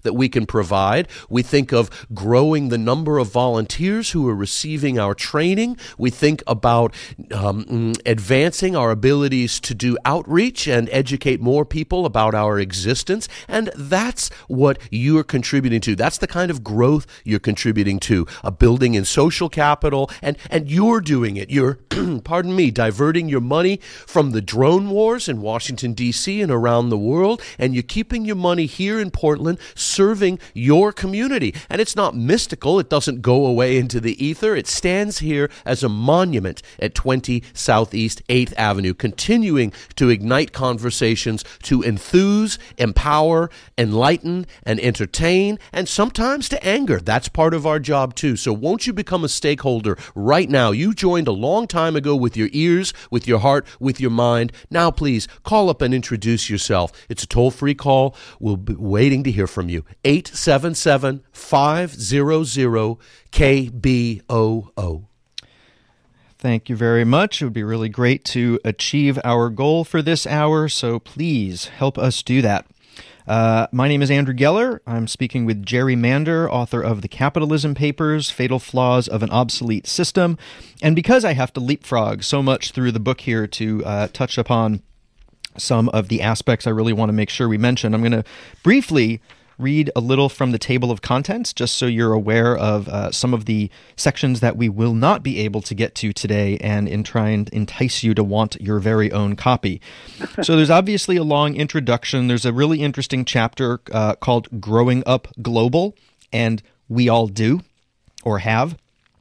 provide. We think of growing the number of volunteers who are receiving our training. We think about um, advancing our abilities to do outreach and educate more people about our existence. And that's what you're contributing to. That's the kind of growth you're contributing to, a building in social capital. And, and you're doing it. You're, pardon me, diverting your money from the drone wars in Washington, D C and around the world. And you're keeping your money here in Portland, serving your community. And it's not mystical. It doesn't go away into the ether. It stands here as a monument at twenty Southeast eighth Avenue, continuing to ignite conversations, to enthuse, empower, enlighten, and entertain, and sometimes to anger. That's part of our job, too. So won't you become a stakeholder right now? You joined a long time ago with your ears, with your heart, with your mind. Now, please, call up and introduce yourself. It's a toll-free call. We'll be waiting to hear from you. eight seven seven, five hundred, K B O O. Thank you very much. It would be really great to achieve our goal for this hour, so please help us do that. Uh, my name is Andrew Geller. I'm speaking with Jerry Mander, author of The Capitalism Papers, Fatal Flaws of an Obsolete System. And because I have to leapfrog so much through the book here to uh, touch upon some of the aspects I really want to make sure we mention, I'm going to briefly read a little from the table of contents, just so you're aware of uh, some of the sections that we will not be able to get to today, and in try and entice you to want your very own copy. So there's obviously a long introduction. There's a really interesting chapter uh, called Growing Up Global, and we all do, or have.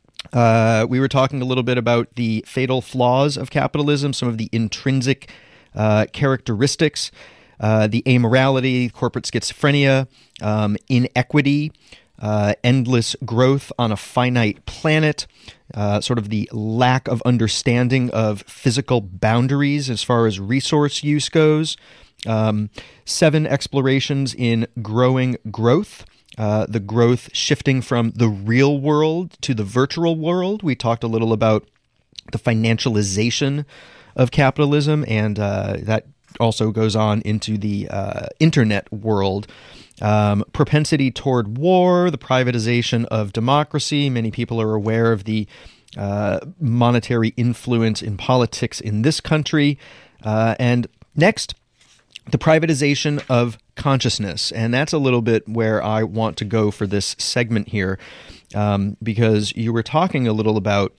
Uh, we were talking a little bit about the fatal flaws of capitalism, some of the intrinsic uh, characteristics, Uh, the amorality, corporate schizophrenia, um, inequity, uh, endless growth on a finite planet, uh, sort of the lack of understanding of physical boundaries as far as resource use goes, um, seven explorations in growing growth, uh, the growth shifting from the real world to the virtual world. We talked a little about the financialization of capitalism, and uh, that also goes on into the uh, internet world. Um, propensity toward war, the privatization of democracy. Many people are aware of the uh, monetary influence in politics in this country. Uh, and next, the privatization of consciousness. And that's a little bit where I want to go for this segment here, um, because you were talking a little about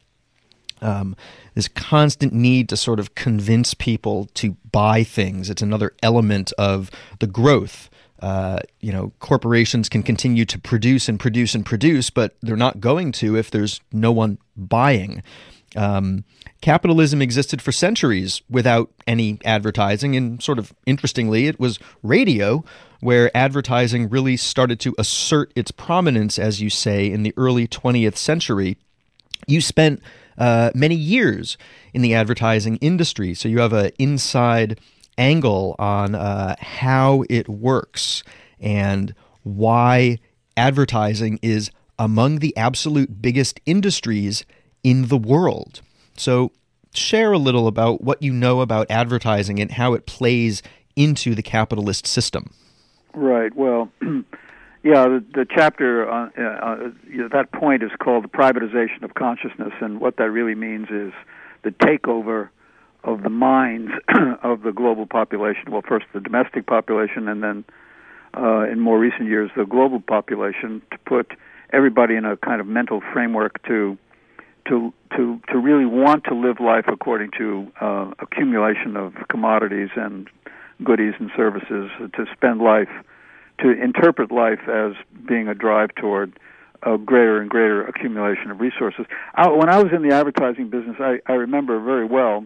Um, this constant need to sort of convince people to buy things. It's another element of the growth. Uh, you know, corporations can continue to produce and produce and produce, but they're not going to if there's no one buying. Um, capitalism existed for centuries without any advertising, and sort of interestingly, it was radio where advertising really started to assert its prominence, as you say, in the early twentieth century. You spent Uh, many years in the advertising industry, so you have an inside angle on uh, how it works and why advertising is among the absolute biggest industries in the world. So share a little about what you know about advertising and how it plays into the capitalist system. Right. Well, yeah, the, the chapter on uh, uh, you know, that point is called the privatization of consciousness, and what that really means is the takeover of the minds of the global population. Well, first the domestic population, and then uh, in more recent years the global population, to put everybody in a kind of mental framework to to to to really want to live life according to uh, accumulation of commodities and goodies and services, to spend life, to interpret life as being a drive toward a greater and greater accumulation of resources. I, when I was in the advertising business, I, I remember very well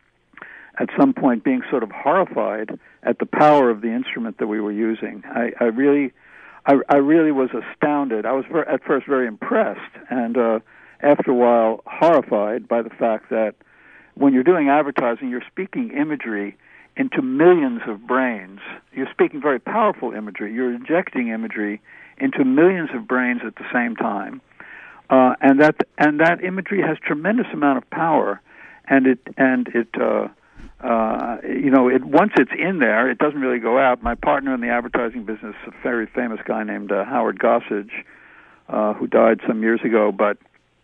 at some point being sort of horrified at the power of the instrument that we were using. I, I really, I, I really was astounded. I was ver- at first very impressed, and uh, after a while horrified by the fact that when you're doing advertising, you're speaking imagery into millions of brains. You're speaking very powerful imagery. You're injecting imagery into millions of brains at the same time, uh, and that and that imagery has tremendous amount of power, and it and it uh, uh, you know, it once it's in there, it doesn't really go out. My partner in the advertising business, a very famous guy named uh, Howard Gossage, uh, who died some years ago, but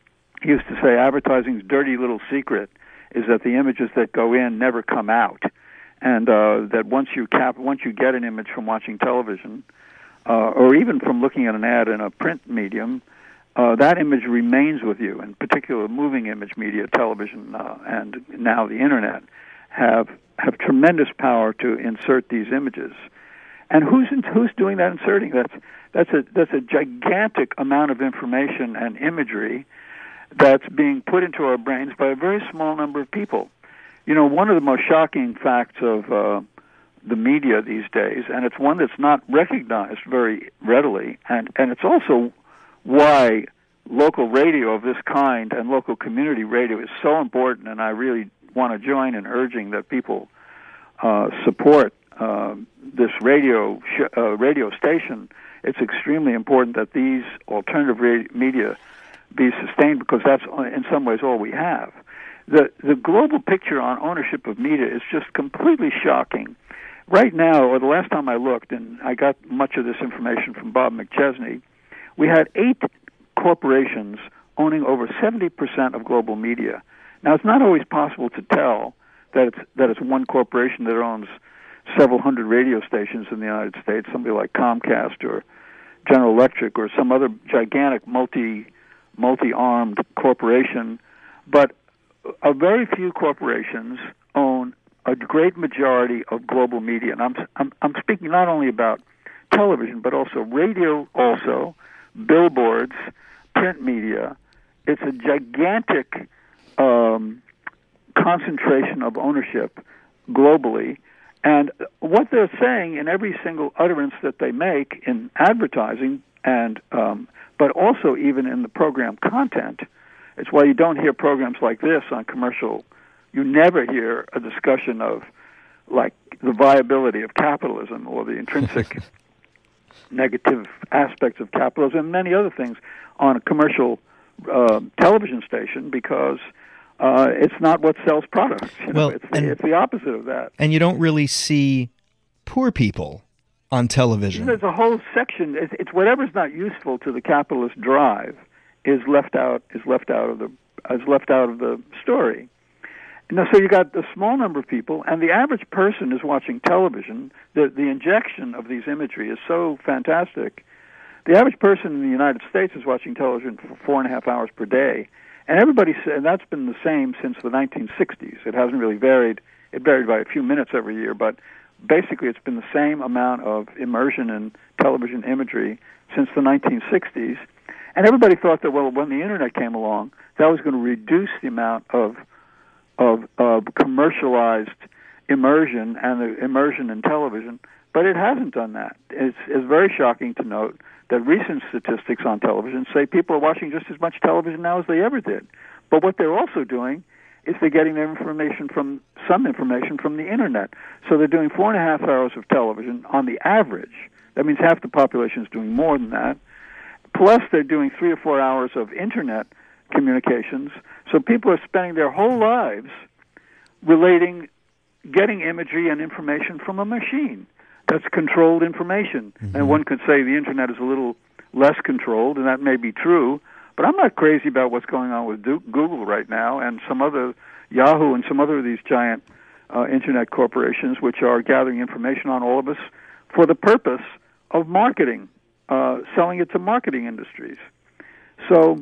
he used to say advertising's dirty little secret is that the images that go in never come out, and uh, that once you cap, once you get an image from watching television, uh, or even from looking at an ad in a print medium, uh, that image remains with you. In particular, moving image media, television, uh, and now the internet have have tremendous power to insert these images. And who's in, who's doing that inserting? That's that's a that's a gigantic amount of information and imagery that's being put into our brains by a very small number of people. You know, one of the most shocking facts of uh, the media these days, and it's one that's not recognized very readily, and, and it's also why local radio of this kind and local community radio is so important, and I really want to join in urging that people uh, support uh, this radio sh- uh, radio station. It's extremely important that these alternative radio media be sustained, because that's in some ways all we have. The the global picture on ownership of media is just completely shocking. Right now, or the last time I looked, and I got much of this information from Bob McChesney, we had eight corporations owning over seventy percent of global media. Now, it's not always possible to tell that it's that it's one corporation that owns several hundred radio stations in the United States, somebody like Comcast or General Electric or some other gigantic multi multi-armed corporation, but a very few corporations own a great majority of global media. And I'm, I'm, I'm speaking not only about television, but also radio, also, billboards, print media. It's a gigantic um, concentration of ownership globally. And what they're saying in every single utterance that they make in advertising, and um, but also even in the program content, it's why you don't hear programs like this on commercial. You never hear a discussion of, like, the viability of capitalism or the intrinsic negative aspects of capitalism and many other things on a commercial uh, television station, because uh, it's not what sells products. You know, well, it's, and, it's the opposite of that. And you don't really see poor people on television. There's a whole section. It's, it's whatever's not useful to the capitalist drive is left out. Is left out of the is left out of the story. Now, so you got a small number of people, and the average person is watching television. The the injection of these imagery is so fantastic. The average person in the United States is watching television for four and a half hours per day, and everybody and that's been the same since the nineteen sixties. It hasn't really varied. It varied by a few minutes every year, but basically it's been the same amount of immersion in television imagery since the nineteen sixties. And everybody thought that, well, when the internet came along, that was going to reduce the amount of of, of commercialized immersion and the immersion in television, but it hasn't done that. It's, it's very shocking to note that recent statistics on television say people are watching just as much television now as they ever did. But what they're also doing is they're getting their information from, some information from the internet. So they're doing four and a half hours of television on the average. That means half the population is doing more than that. Plus they're doing three or four hours of internet communications. So people are spending their whole lives relating, getting imagery and information from a machine. That's controlled information. Mm-hmm. And one could say the internet is a little less controlled, and that may be true, but I'm not crazy about what's going on with Google right now and some other, Yahoo and some other of these giant uh, internet corporations, which are gathering information on all of us for the purpose of marketing, uh, selling it to marketing industries. So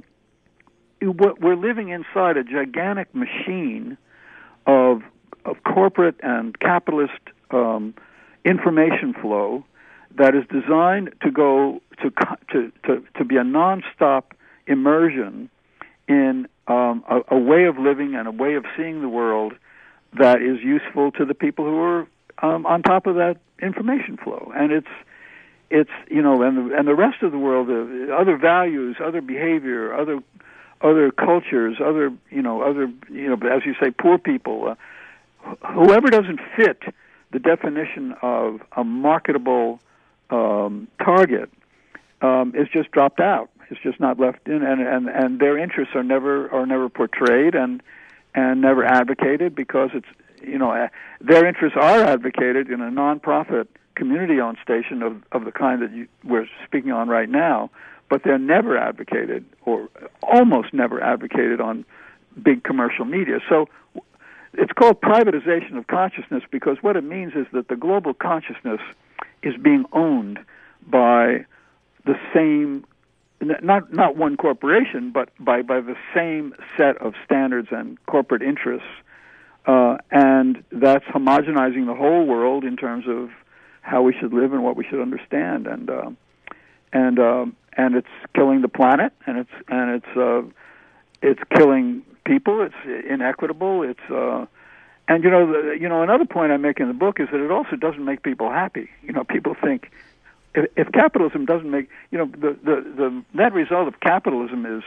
we're living inside a gigantic machine of of corporate and capitalist um, information flow that is designed to go to to to, to be a nonstop immersion in um, a, a way of living and a way of seeing the world that is useful to the people who are um, on top of that information flow. And it's it's you know and the, and the rest of the world, uh, other values, other behavior, other other cultures, other, you know, other, you know, as you say, poor people, uh, whoever doesn't fit the definition of a marketable um, target um, is just dropped out. It's just not left in, and, and, and their interests are never are never portrayed and and never advocated, because it's you know, uh, their interests are advocated in a nonprofit, community-owned station of, of the kind that you, we're speaking on right now, but they're never advocated, or almost never advocated on big commercial media. So it's called privatization of consciousness, because what it means is that the global consciousness is being owned by the same, not not one corporation, but by, by the same set of standards and corporate interests. Uh, and that's homogenizing the whole world in terms of how we should live and what we should understand. And uh, and uh, and it's killing the planet, and it's and it's uh, it's killing people. It's inequitable. It's uh, and you know the, you know another point I make in the book is that it also doesn't make people happy. You know, people think if, if capitalism doesn't make, you know, the, the the net result of capitalism is,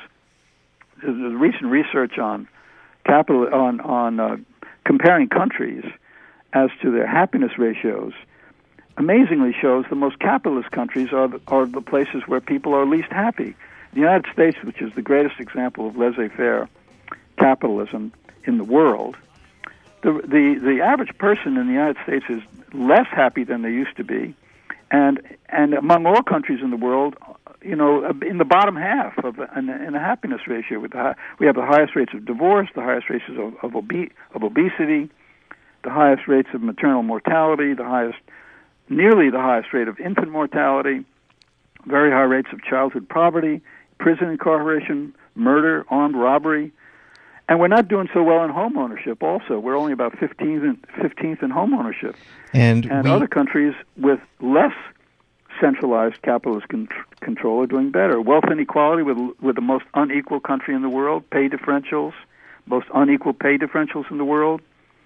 is the recent research on capital on on uh, comparing countries as to their happiness ratios amazingly shows the most capitalist countries are the, are the places where people are least happy. The United States, which is the greatest example of laissez-faire capitalism in the world, the, the the average person in the United States is less happy than they used to be, and and among all countries in the world, you know, in the bottom half of in, in a happiness ratio. With the high, we have the highest rates of divorce, the highest rates of of, obe- of obesity, the highest rates of maternal mortality, the highest, nearly the highest rate of infant mortality, very high rates of childhood poverty, prison incarceration, murder, armed robbery. And we're not doing so well in home ownership also. We're only about fifteenth in, fifteenth in home ownership. And, and we, other countries with less centralized capitalist con- control are doing better. Wealth inequality with with the most unequal country in the world, pay differentials, most unequal pay differentials in the world,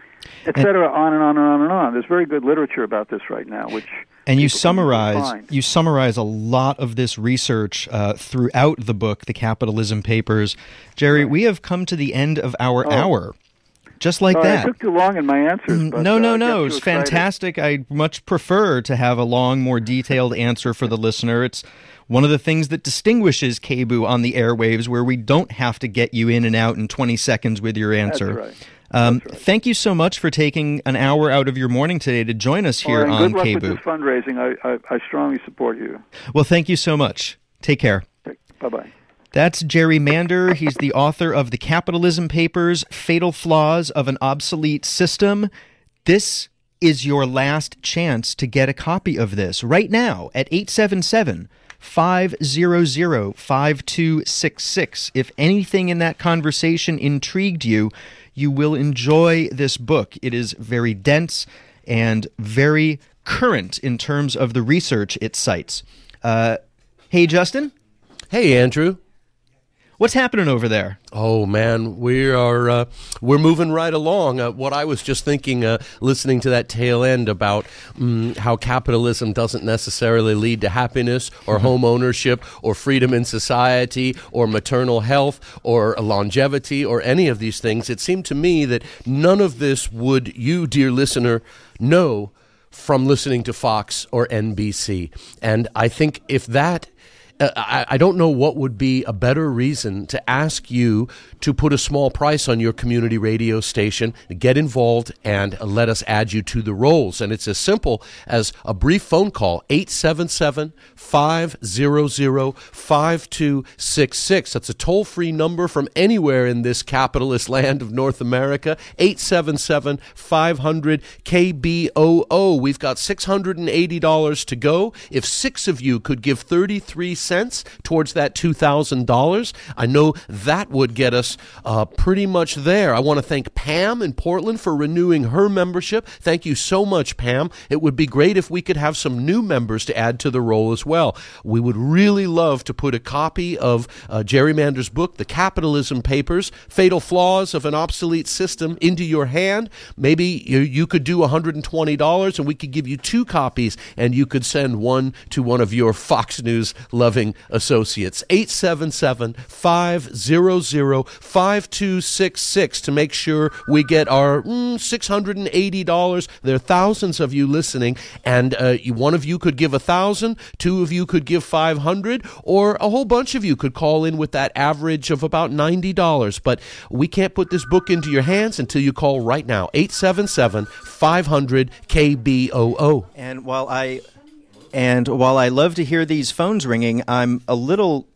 et cetera, on and on and on and on. There's very good literature about this right now, which... And you summarize you summarize a lot of this research uh, throughout the book, The Capitalism Papers. Jerry, right. We have come to the end of our oh. hour. Just like Sorry, that. I took too long in my answers. But, no, no, uh, no. It's fantastic. I much prefer to have a long, more detailed answer for the listener. It's one of the things that distinguishes K B O O on the airwaves, where we don't have to get you in and out in twenty seconds with your answer. That's right. Um, That's right. Thank you so much for taking an hour out of your morning today to join us here right, on good luck K B O O. With this fundraising. I, I, I strongly support you. Well, thank you so much. Take care. Bye-bye. That's Jerry Mander. He's the author of The Capitalism Papers, Fatal Flaws of an Obsolete System. This is your last chance to get a copy of this right now at eight seven seven, five hundred, five two six six. If anything in that conversation intrigued you, you will enjoy this book. It is very dense and very current in terms of the research it cites. Uh, hey, Justin? Hey, Andrew. What's happening over there? Oh man, we are uh, we're moving right along. Uh, what I was just thinking, uh, listening to that tail end about um, how capitalism doesn't necessarily lead to happiness or mm-hmm. home ownership or freedom in society or maternal health or longevity or any of these things. It seemed to me that none of this would you, dear listener, know from listening to Fox or N B C. And I think if that Uh, I, I don't know what would be a better reason to ask you to put a small price on your community radio station, get involved, and let us add you to the rolls. And it's as simple as a brief phone call, eight seven seven, five hundred, five two six six. That's a toll-free number from anywhere in this capitalist land of North America, eight seven seven, five hundred, K B O O. We've got six hundred eighty dollars to go. If six of you could give thirty-three cents towards that two thousand dollars, I know that would get us uh, pretty much there. I want to thank Pam in Portland for renewing her membership. Thank you so much, Pam. It would be great if we could have some new members to add to the roll as well. We would really love to put a copy of uh, Jerry Mander's book, The Capitalism Papers, Fatal Flaws of an Obsolete System, into your hand. Maybe you, you could do one hundred twenty dollars and we could give you two copies, and you could send one to one of your Fox News loving loving associates. eight seven seven, five hundred, five two six six to make sure we get our mm, six hundred eighty dollars. There are thousands of you listening, and uh, you, one of you could give one thousand dollars, two of you could give five hundred dollars, or a whole bunch of you could call in with that average of about ninety dollars. But we can't put this book into your hands until you call right now, eight seven seven, five hundred, K B O O. And while I and while I love to hear these phones ringing, I'm a little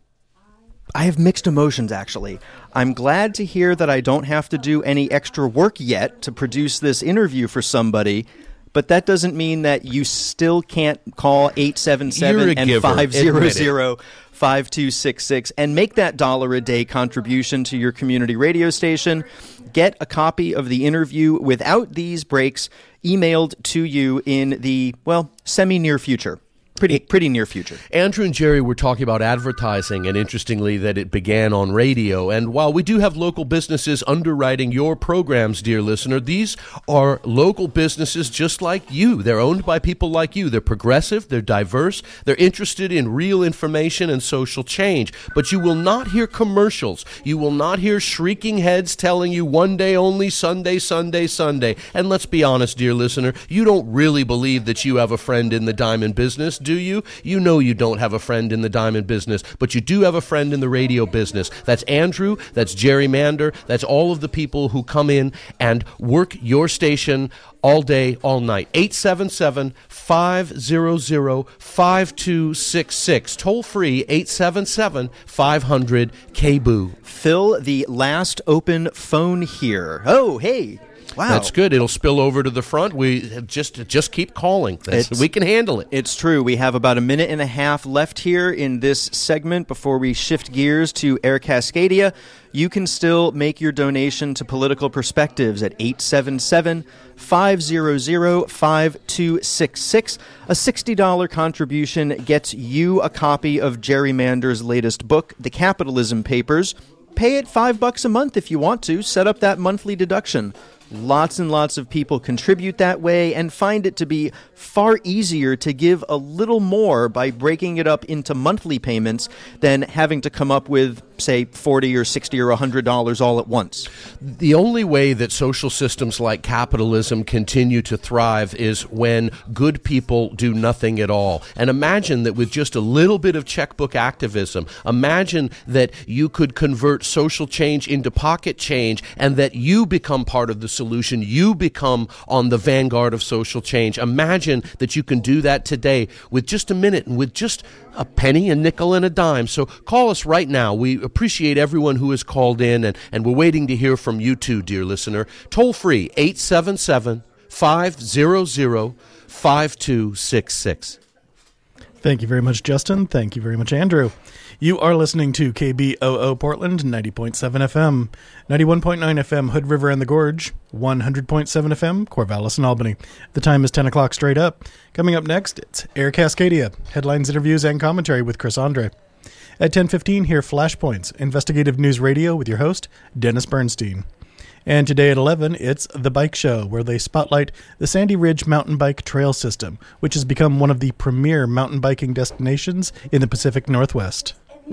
I have mixed emotions, actually. I'm glad to hear that I don't have to do any extra work yet to produce this interview for somebody, but that doesn't mean that you still can't call eight seven seven and five hundred, five two six six and make that dollar a day contribution to your community radio station. Get a copy of the interview without these breaks emailed to you in the, well, semi-near future. Pretty pretty near future. Andrew and Jerry were talking about advertising, and interestingly that it began on radio. And while we do have local businesses underwriting your programs, dear listener, these are local businesses just like you. They're owned by people like you. They're progressive, they're diverse, they're interested in real information and social change. But you will not hear commercials. You will not hear shrieking heads telling you one day only, Sunday, Sunday, Sunday. And let's be honest, dear listener, you don't really believe that you have a friend in the diamond business, do you? You know you don't have a friend in the diamond business, but you do have a friend in the radio business. That's Andrew, that's Jerry Mander, that's all of the people who come in and work your station all day, all night. eight seven seven, five hundred, five two six six. Toll free, eight seven seven, five hundred, K B O O. Fill the last open phone here. Oh, hey. Wow. That's good. It'll spill over to the front. We just just keep calling. That's, we can handle it. It's true. We have about a minute and a half left here in this segment before we shift gears to Air Cascadia. You can still make your donation to Political Perspectives at eight seven seven, five hundred, five two six six. A sixty dollars contribution gets you a copy of Jerry Mander's latest book, The Capitalism Papers. Pay it five bucks a month if you want to. Set up that monthly deduction. Lots and lots of people contribute that way and find it to be far easier to give a little more by breaking it up into monthly payments than having to come up with, say, forty or sixty or one hundred dollars all at once. The only way that social systems like capitalism continue to thrive is when good people do nothing at all. And imagine that with just a little bit of checkbook activism, imagine that you could convert social change into pocket change and that you become part of the solution. You become on the vanguard of social change. Imagine that you can do that today with just a minute and with just a penny, a nickel, and a dime. So call us right now. We appreciate everyone who has called in, and, and we're waiting to hear from you too, dear listener. Toll free, eight seven seven, five hundred, five two six six. Thank you very much, Justin. Thank you very much, Andrew. You are listening to K B O O Portland, ninety point seven F M, ninety-one point nine F M Hood River and the Gorge, one hundred point seven F M Corvallis and Albany. The time is ten o'clock straight up. Coming up next, it's Air Cascadia, headlines, interviews, and commentary with Chris Andre. At ten fifteen, hear Flashpoints, investigative news radio with your host, Dennis Bernstein. And today at eleven, it's The Bike Show, where they spotlight the Sandy Ridge Mountain Bike Trail System, which has become one of the premier mountain biking destinations in the Pacific Northwest.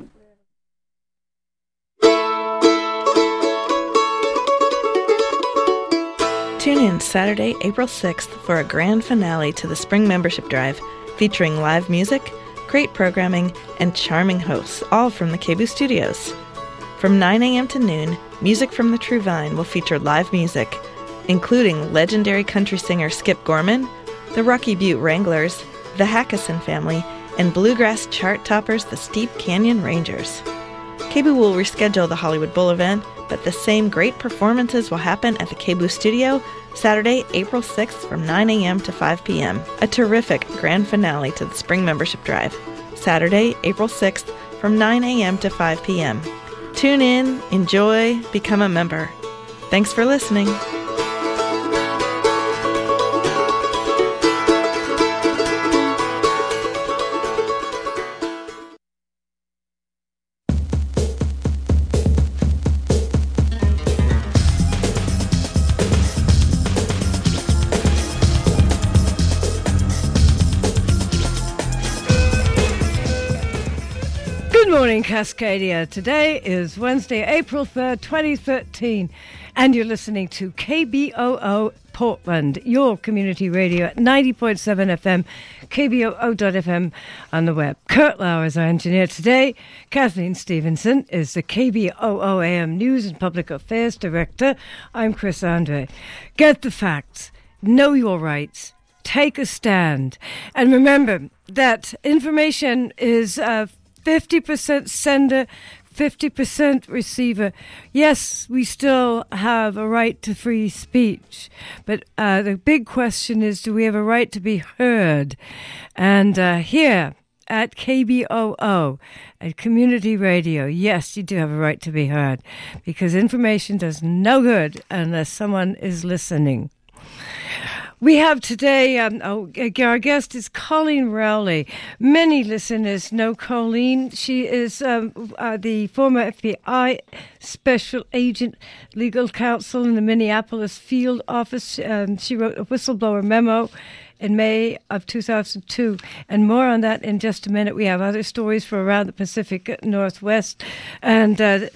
Tune in Saturday, April sixth for a grand finale to the Spring Membership Drive, featuring live music, great programming, and charming hosts, all from the K B O O Studios. From nine a.m. to noon, Music from the True Vine will feature live music, including legendary country singer Skip Gorman, the Rocky Butte Wranglers, the Hackison Family, and bluegrass chart toppers the Steep Canyon Rangers. K B O O will reschedule the Hollywood Bowl event, but the same great performances will happen at the K B O O Studio Saturday, April sixth from nine a.m. to five p.m. A terrific grand finale to the Spring Membership Drive. Saturday, April sixth from nine a.m. to five p.m. Tune in, enjoy, become a member. Thanks for listening. morning, Cascadia. Today is Wednesday, April third, twenty thirteen, and you're listening to K B O O Portland, your community radio at ninety point seven F M, K B O O dot F M on the web. Kurt Lauer is our engineer today. Kathleen Stevenson is the K B O O A M News and Public Affairs Director. I'm Chris Andre. Get the facts. Know your rights. Take a stand. And remember that information is uh, fifty percent sender, fifty percent receiver. Yes, we still have a right to free speech, but uh, the big question is, do we have a right to be heard? And uh, here at K B O O, at Community Radio, yes, you do have a right to be heard, because information does no good unless someone is listening. We have today, um, oh, our guest is Colleen Rowley. Many listeners know Colleen. She is um, uh, the former F B I Special Agent Legal Counsel in the Minneapolis Field Office. Um, she wrote a whistleblower memo in May of two thousand two. And more on that in just a minute. We have other stories from around the Pacific Northwest. And Uh,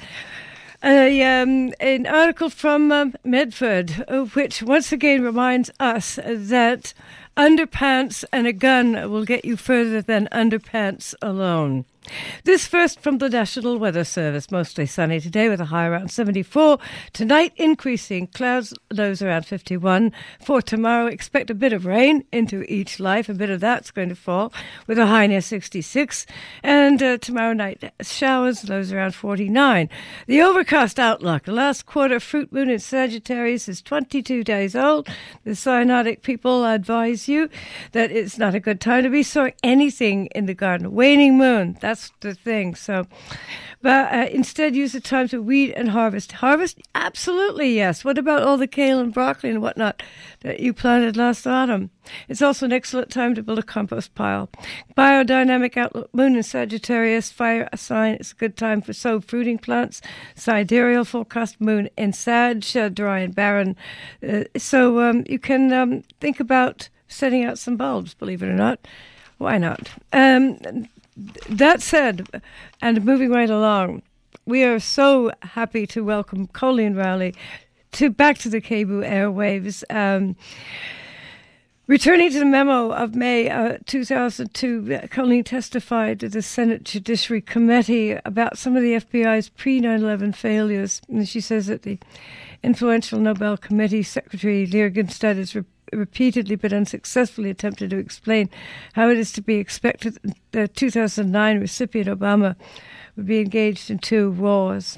A, um, an article from um, Medford, uh, which once again reminds us that underpants and a gun will get you further than underpants alone. This first from the National Weather Service. Mostly sunny today with a high around seventy-four. Tonight increasing, clouds, lows around fifty-one. For tomorrow, expect a bit of rain into each life. A bit of that's going to fall with a high near sixty-six. And uh, tomorrow night, showers, lows around forty-nine. The overcast outlook. The last quarter fruit moon in Sagittarius is twenty-two days old. The cyanotic people advise you that it's not a good time to be sowing anything in the garden. Waning moon, that's the thing. So, but uh, instead use the time to weed and harvest. Harvest? Absolutely, yes. What about all the kale and broccoli and whatnot that you planted last autumn? It's also an excellent time to build a compost pile. Biodynamic outlook, moon in Sagittarius, fire sign. It's a good time for sow fruiting plants. Sidereal forecast, moon in Sag, uh, dry and barren. Uh, so um, you can um, think about setting out some bulbs, believe it or not. Why not? Um, that said, and moving right along, we are so happy to welcome Colleen Rowley to back to the K B O O airwaves. Um, returning to the memo of May uh, two thousand two, Colleen testified to the Senate Judiciary Committee about some of the F B I's pre nine eleven failures. And she says that the influential Nobel Committee Secretary Lear Gunstead has re- repeatedly but unsuccessfully attempted to explain how it is to be expected that the two thousand nine recipient Obama would be engaged in two wars.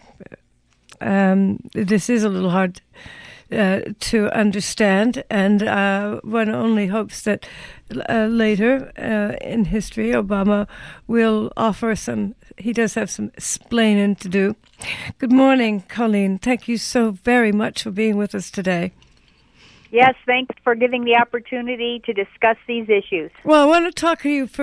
Um, this is a little hard uh, to understand, and uh, one only hopes that uh, later uh, in history Obama will offer some, he does have some explaining to do. Good morning, Colleen. Thank you so very much for being with us today. Yes, thanks for giving the opportunity to discuss these issues. Well, I want to talk to you first